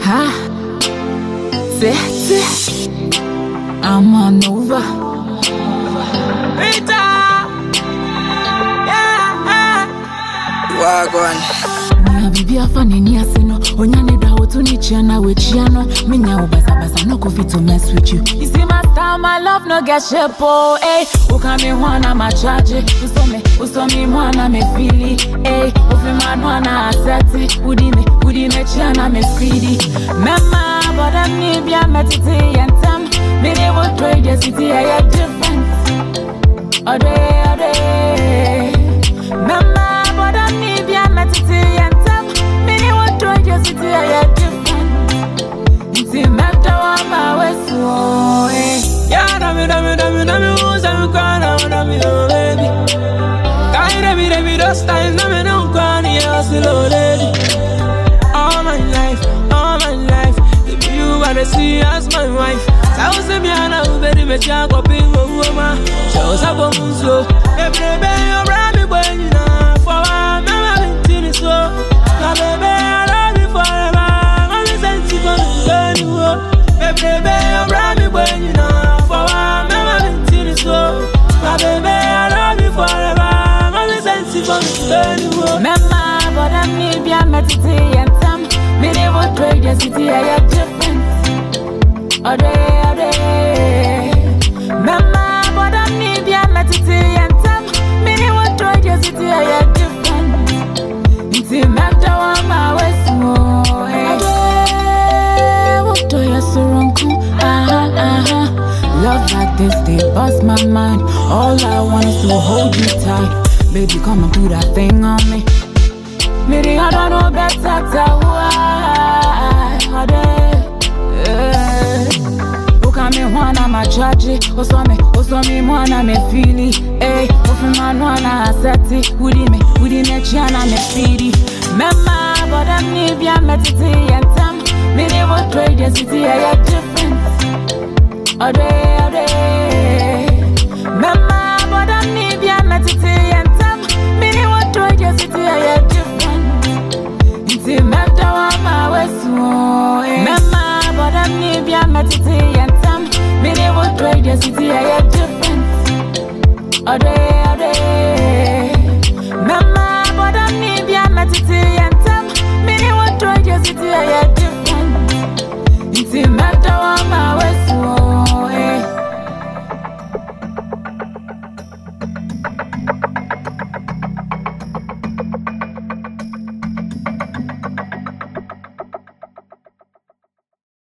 Ha, I'm on over. Wagwan. Bibi afani ni asino onyane da otuni chiana we chiano minya ubasa no go fit to mess with you. You see my style, my love no get shape oh eh ukame wana ma charge usomi mwana me fili eh ofi mwana aseti udime chiana me speedy mema but I need bia metiti yentem me dey wo trade the city I different ode mema but I need bia metiti yentem me dey wo trade the city I different inti meta wa ma weso eh Yeah, dami, who's I'm crying, dami, oh baby. Kind of me, those times, dami, don't cry, yeah, slow lady. All my life, if you wanna see as my wife. Sounds to me, I know, baby, me can't go ping, woman. Shows up on so. Baby, you're right, me when you know. For I'm not in this war. Now, baby, I love you forever. I'm sensible, baby, you're right, me when you know. My baby, I love you forever. I'm sensible, mema, but I need bia metiti yentem me dey wo trade the city I different ode mema, but I need bia metiti yentem me dey wo trade the city I different inti meta wa ma weso eh wo to ya surunku love like this, they bust my mind. All I want is to hold you tight. Baby, come and do that thing on me. Maybe I don't know better than why. Ukame mwana machaji, osome mwana me fili. Eh, ofi mwana aseti, udime chiana me speedy. Mema, but I need bia metiti yentem. Me never trade the city, I different. Ode mema, but I need bia metiti yentem me dey wo trade the city I different inti meta wa ma weso mema, but I need bia metiti yentem me dey wo trade the city I different ode